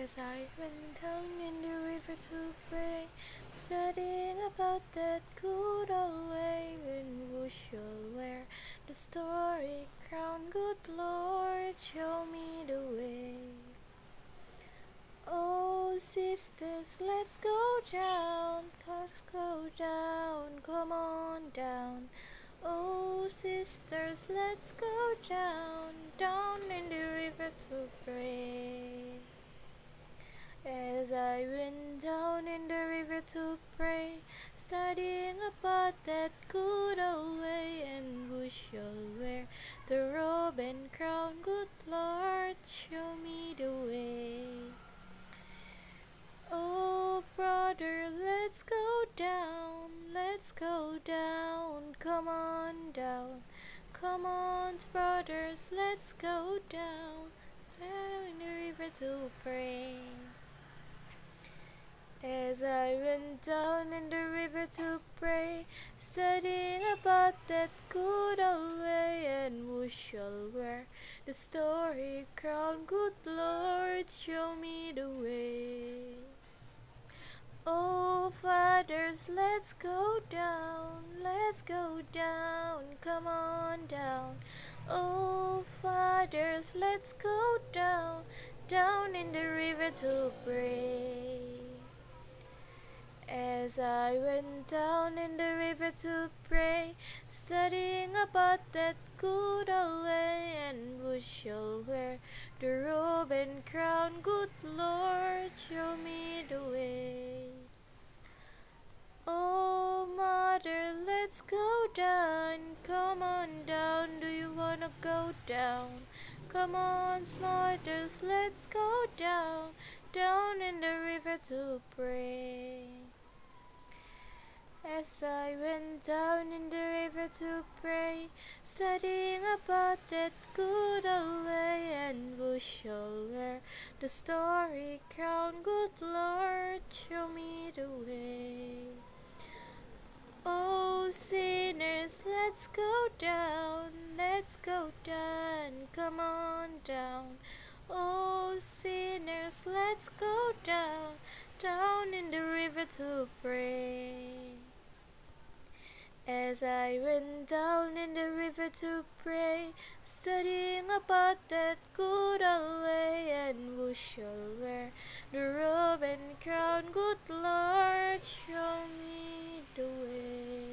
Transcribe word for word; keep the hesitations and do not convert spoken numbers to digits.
As I went down in the river to pray, studying about that good old way when we shall wear the story crown. Good Lord, show me the way. Oh sisters, let's go down, let's go down, come on down. Oh sisters, let's go down, down in the river to pray. As I went down in the river to pray, studying about that good old way, and we shall wear the robe and crown. Good Lord, show me the way. Oh brother, let's go down, let's go down, come on down. Come on brothers, let's go down, down in the river to pray. As I went down in the river to pray, studying about that good old way, and we shall wear the story crown. Good Lord, show me the way. Oh fathers, let's go down, let's go down, come on down. Oh fathers, let's go down, down in the river to pray. As I went down in the river to pray, studying about that good old way, and we shall wear the robe and crown. Good Lord, show me the way. Oh mother, let's go down, come on down. Do you wanna go down? Come on mothers, let's go down, down in the river to pray. As I went down in the river to pray, studying about that good old way, and we shall wear the story crown. Good Lord, show me the way. Oh sinners, let's go down, let's go down, come on down. Oh sinners, let's go down, down in the river to pray. As I went down in the river to pray, studying about that good old way, and we shall wear the robe and crown. Good Lord, show me the way.